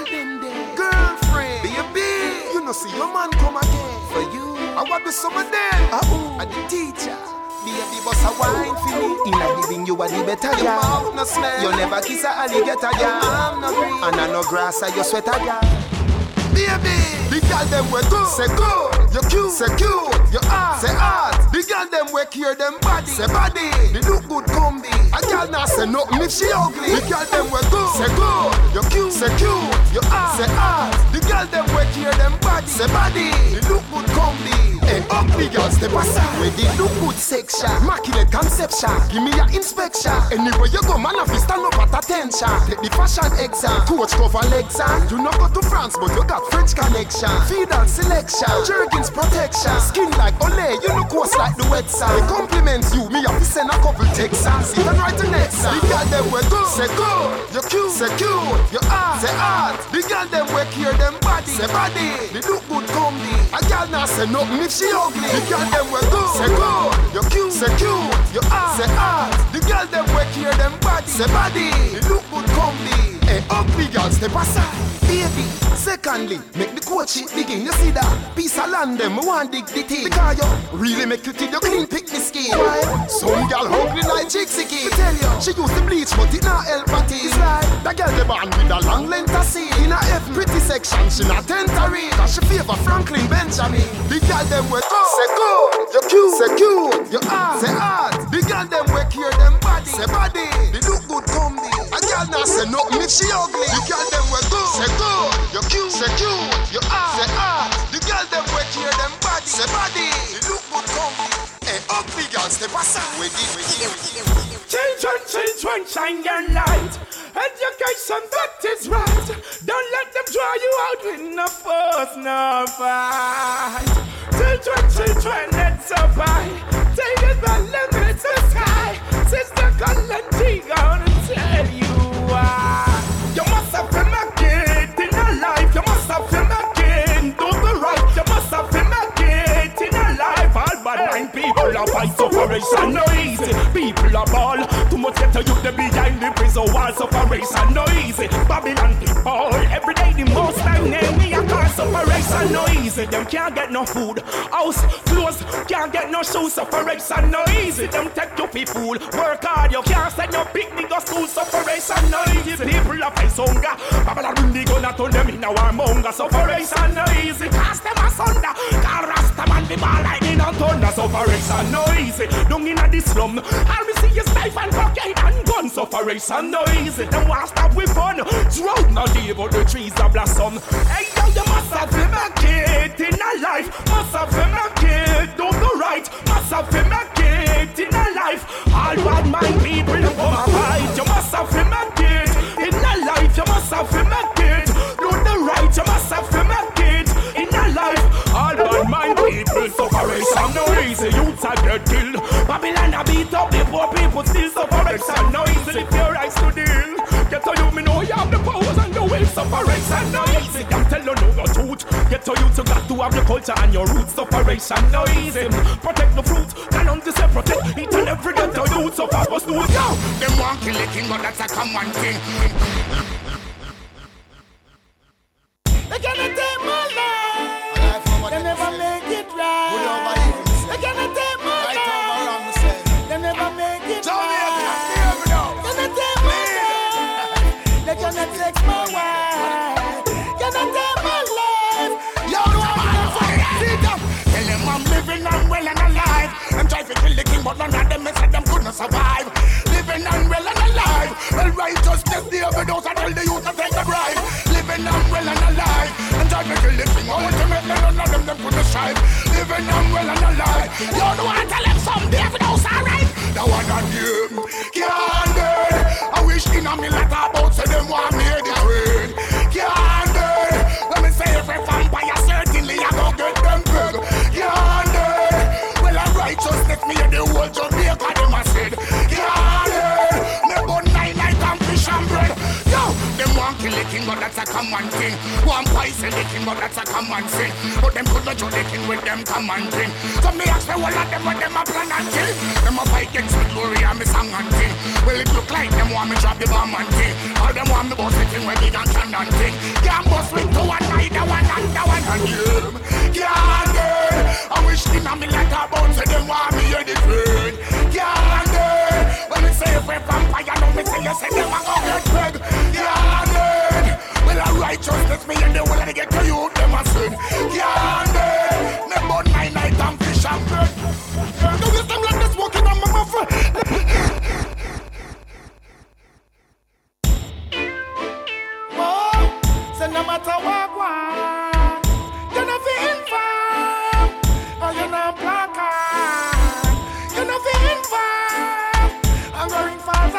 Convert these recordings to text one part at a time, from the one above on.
them there. Girlfriend, baby, you know see your man come again. For you, I want to some of them. And the teacher, baby, boss a wine for me. In a living, you are the better, yeah. Your mouth no smell. You never kiss a alligator, yeah. I'm no green, and I no grass, or your sweater, yeah. Baby, the girl them we good, say good. You cute, say cute. You hot, say hot. The girl them we care them body, say body. They look good combi. A girl now say nothing if she ugly. The girl them we good, say good. You cute, say cute. You hot, say hot. The girl them we care them body, say body. They look good combi. Hey, ugly girls step aside. Where they look good section, immaculate conception. Give me your inspection. Anywhere you go, man, if you stand up at attention. Take the fashion exam, coach cover legs on. You not go to France, but you got French connection. Feed and selection, jerkins protection. Skin like Olay, you look coarse like the wet sand. They compliment you, me have to send a couple Texans. Even right the next time. The girl them we good, say good. You cute, say cute. You hot, say hot. The girl them we care them body, say body. They look good combi. A girl now say nothing if she ugly. The girl them we good, say good. You cute, say cute. You hot, say hot. The girl them we care them body, say body. They look good combi. Hey, ugly girls step aside. Baby, secondly, make the coach shit begin. You see that? Piece of land them, I want dig the thing. Because you really make you till you clean pick me skin. Why? Some girl hungry like Jixie Kid. Tell you, she used to bleach but it not help her teeth. It's like, the girl they born with a long length of seed. In a F pretty section, she not entering. Cause she favor Franklin Benjamin. The girl them we go, say go. You cute, say cute. You hot, say hot. The girl them we care them body, say body. They look good combi. A girl now say nothing if she ugly. The girl them we go, say go. You cute, say cute. You hot, say hot. The girl them we care them body, say body. They look good combi. Hey, ugly girls step aside. Children, shine your light. Education, that is right. Don't let them draw you out with no force, no fight. Children, let's survive. Take it by limits of sky. Sister Colin G gonna tell you why. You must have been a kid in a life. You must have been a kid. Do the right. You must have been a kid in a life. All but 9 people are fight separation no easy. People are ball. Too much get to you the behind the prison wall. Separation no easy. Babylon people every day the most time name me a call. Separation no easy. Them can't get no food. House closed. Can't get no shoes. Separation no easy. Them take you people. Work hard. You can't send your picnic go school. Separation no easy. People are face hunger. Babylon bring the gun and turn them in a warmonger. Separation no easy. Cast them asunder. Call Rasta man be ball lightning and thunder. Separation no easy. Don't in a this slum. All we see is knife and cocaine and gun. Separation no easy. Them want stop with fun. Drought not evil. The trees are blossom. Hey yo, you must have been a kid in a life. Must have been a kid. Do the right. Must have been a kid in a life. All bad mind people come and fight. You must have been a kid in a life. You must have been a kid. Do the right. You must have been a kid in a life. All bad mind people separation no easy. Youths are get killed. Babylon a beat up the poor people still separation no easy. If your rights to deal. Get to you, me know you have the powers and the will. Separation no easy. Can't tell you no your truth. Get to you to got to have the culture and your roots. Separation no easy. Protect the fruit. Canon to say protect each and every day to youth. So far was no yo. Them want kill the king, but that's a common thing. They cannot take my life. They never make it right. They cannot take my life. They never make it right. They cannot take my life. They cannot take my wife. Cannot take my life. Yo, tell them I'm living and well and alive. I'm trying to kill the king, but none of them said them couldn't survive. Living and well and alive. Well, righteousness, the overdose, I tell the youth to take the bribe. Living and well and alive. I'm trying to kill the king, ultimately none of them couldn't strive. Living and well and alive. You don't want to tell them someday if it was alright. The one on you can't burn. I wish in a million about say them want me the rain. Can't burn. Let me say every vampire certainly I go get them big. Can't burn. Well, I'm righteousness me and the whole Jamaica them a said. Can't burn. Me burn 9 like fish and bread. Yo, them want kill the king, but that's a common thing. One poison the king, but that's a common thing. But them could not judge the king with them common thing. So me ask the whole of them what them a plan and kill. Them a fight against the glory and me song and thing. Well it look like them want me drop the bomb and thing. All them want me bust the thing where big and cannon thing. Can't bust with to one night, the one and the one and them. Can't get. I wish them a me like a bounce, so them want me hear the train. Can't get. When me say if we're vampire, now me say you say them a go get big. Can't get. Well a righteousness me and they will let it get to you, them a sin. Can't get. Me burn my night and fish and bread. Don't you them like this walking on my muffin? So no matter what one, you're not feeling fine, or you're not black on. You're not feeling fine, I'm going false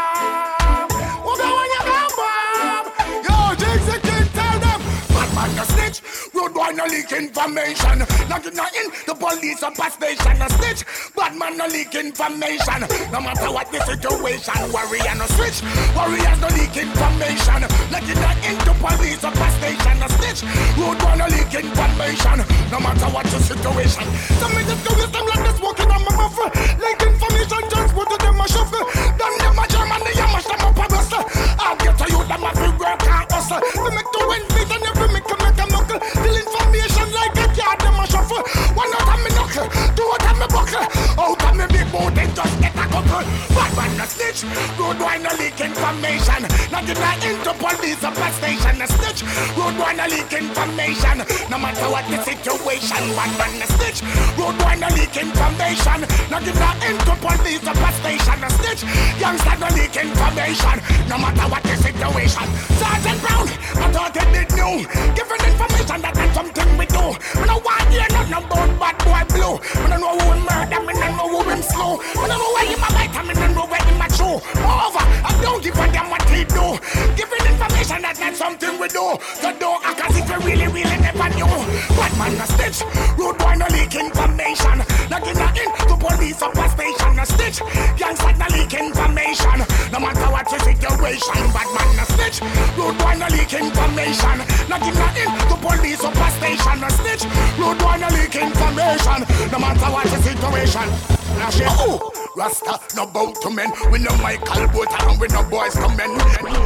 alarm. What the one you got, Bob? Yo, Jigs, you can't tell them. Bad man, no snitch, road boy, no leak information. Nothing, the police up a station, no snitch. Bad man, no leak information. No matter what the situation, warrior, no switch. Warriors, no leak information. Nothing, the police up a station, no snitch. Road boy, no leak information. No matter what the situation. So me just do this, them like this, walking on my muffin. Leak information, just put it in my shuffle. Them a German, they a mash them up a bus. I'll get to you, them a big work and hustle. We make to win beat and every make a knuckle. Till information like a card, them a shuffle. One out of me knuckle, two out of me buckle. Out of me big boat, then just get a couple. Bad man no snitch, road boy no leak information. Not get into police up a station, no snitch. Road boy no leak information. No matter what the situation, bad man no snitch. Road boy no leak information. Not get into police up a station, no snitch. Youngster no leak information. No matter what the situation. Sergeant Brown, I thought it did know. Giving information that that's something we do. We don't want to hear nothing about bad boy blue. We don't know who will murder me, don't know who will slow. We don't know where you might bite me, don't know where you might show. Moreover, I don't give a damn what he do. Giving information that that's something we do. So don't act as if we really never knew. Bad man no snitch, road boy no leak information. Not in to police up a station, no snitch. Youngster no leak information. No matter what the situation, bad man no snitch, road boy no leak information. Not in to police up a station, no snitch. Road boy no leak information. No matter what the situation. Now she Rasta no bow to men. We no Michael Butler and we no boys coming.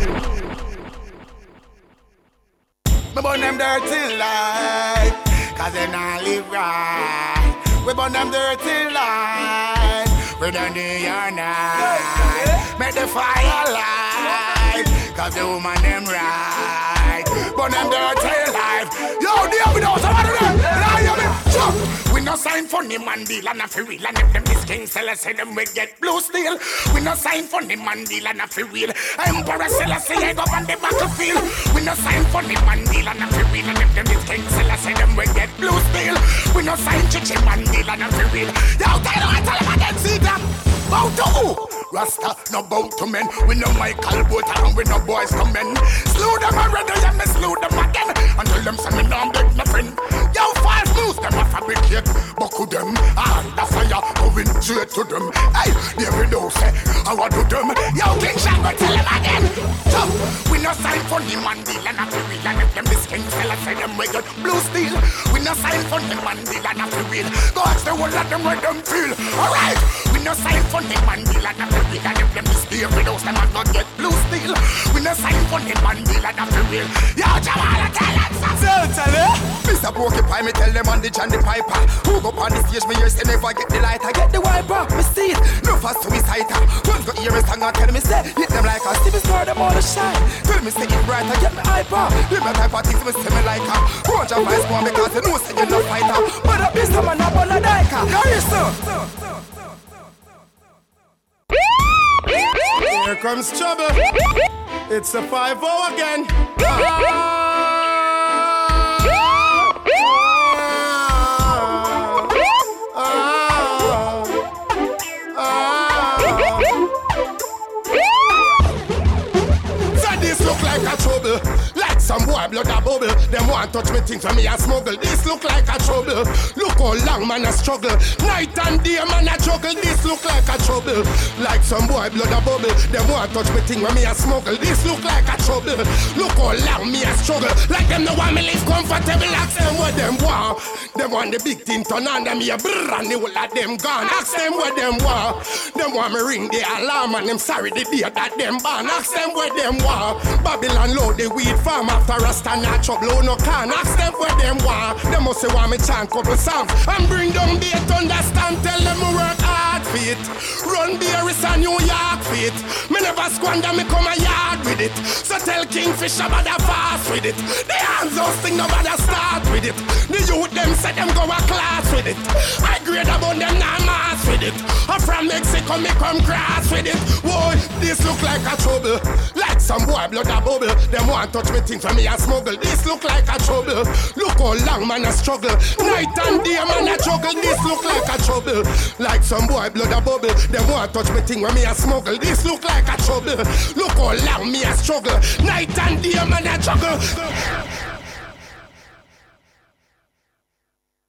We burn them dirty life, cause they not live right. We burn them dirty life, we don't do your night. Make the fire light, cause the woman them right. Burn them dirty life. Yo, dear, we know somebody there. We no sign for the man deal and a free wheel. And if them this king seller say them we get blue steel. We no sign for the man deal and a free wheel. Emperor seller say I go on the battlefield. We no sign for the man deal and a free wheel. And if them this king seller say them we get blue steel. We no sign chichi man deal and a free wheel. Yo, tell them again, see them. Bow to who? Rasta, no bow to men. We no Michael Butler and we no boys coming. Slew them already and me slew them again. Until them say me no beg nothing. Yo, false news, them a fabricate. Buckle them, and the fire going straight to them. Hey, there we do say, I want to them. Yo, King Shango, tell them again. So, we no sign for the man deal and a free wheel. And if them this king fella say them we get blue steel. We no sign for the man deal and a free wheel. Go ask the whole of them where them feel. Alright, we no sign for the man deal and a free wheel. And if them this David House, them a go get blue steel. We no sign for the man deal and a free wheel. Yo, Jamal, tell them something. Tell it. Mr. Porcupine, me tell them on the John the Piper. Who go on the stage, me hear say never get the light. I get the wiper, me see it. No fast to me sight. Once go hear me song and tell me say, hit them like a Stevie Star, them all the shine. Tell me say it bright, I get me hyper. Live my type of things, me say me like her. Go on your vice one because you know say you're no fighter. But up this time I'm not a diker. Here Here comes trouble. It's a 5-0 again. So this look like a trouble. Like some boy blood a bubble. Them want touch me things when me a smuggle. This look like a trouble. Look how long man a struggle. Night and day man a juggle. This look like a trouble. Like some boy blood a bubble. Them want touch me thing when me a smuggle. This look like a trouble. Look how long me a struggle. Like them no want me live comfortable. Ask them what them want. Them want the big thing turn on them here brrr and the whole of them gone. Ask them what them want. Them want me ring the alarm and them sorry the day that them born. Ask them what them want. Babylon load the weed farm after Rasta not trouble no can. Ask them what them want. Them must say want me chant couple songs and bring down the understand. Tell them me work hard for it. Run Beerus and New York for it. Me never squander me come a yard with it. So tell Kingfisher about the fast with it. The hands those thing nobody start with it. The youth them say them go a class with it. I grade about them now mass with it. I'm from Mexico me come cross with it. Whoa, this look like a trouble. Like some boy blood a bubble. Them want touch me things when me a smuggle. This look like a trouble. Look how long man a struggle. Night and day man a juggle. This look like a trouble. Like some boy blood a bubble. Them want touch me thing when me a smuggle. This look like a trouble. Look how long me a struggle. Night and day man a juggle.